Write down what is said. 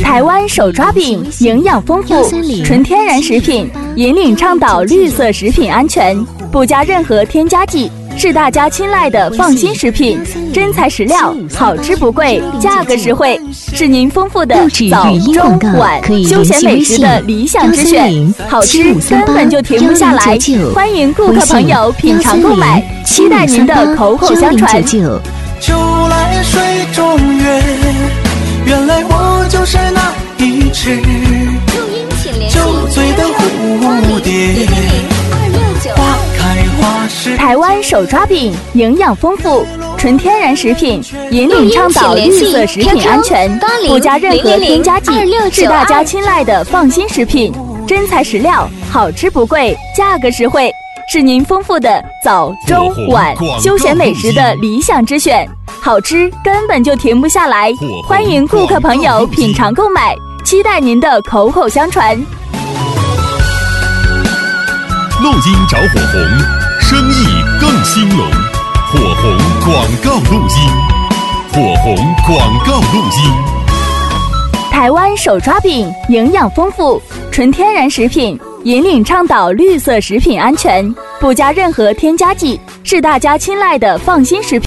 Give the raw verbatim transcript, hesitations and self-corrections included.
台湾手抓饼，营养丰富，纯天然食品，引领倡导绿色食品安全，不加任何添加剂，是大家青睐的放心食品。真材实料，好吃不贵，价格实惠，是您丰富的早中晚休闲美食的理想之选。好吃根本就停不下来，欢迎顾客朋友品尝购买，期待您的口口相传。 就来水中月，原来我就是那一只酒醉的蝴蝶。花开花时， 台湾手抓饼，营养丰富，纯天然食品，引领倡导绿色食品安全，不加任何添加剂，是大家青睐的放心食品。真材实料，好吃不贵，价格实惠，是您丰富的早中晚休闲美食的理想之选。好吃根本就停不下来，欢迎顾客朋友品尝购买，期待您的口口相传。 录音找火红，生意更兴隆。火红广告录音，火红广告录音。 台湾手抓饼，营养丰富，纯天然食品，引领倡导绿色食品安全，不加任何添加剂，是大家青睐的放心食品。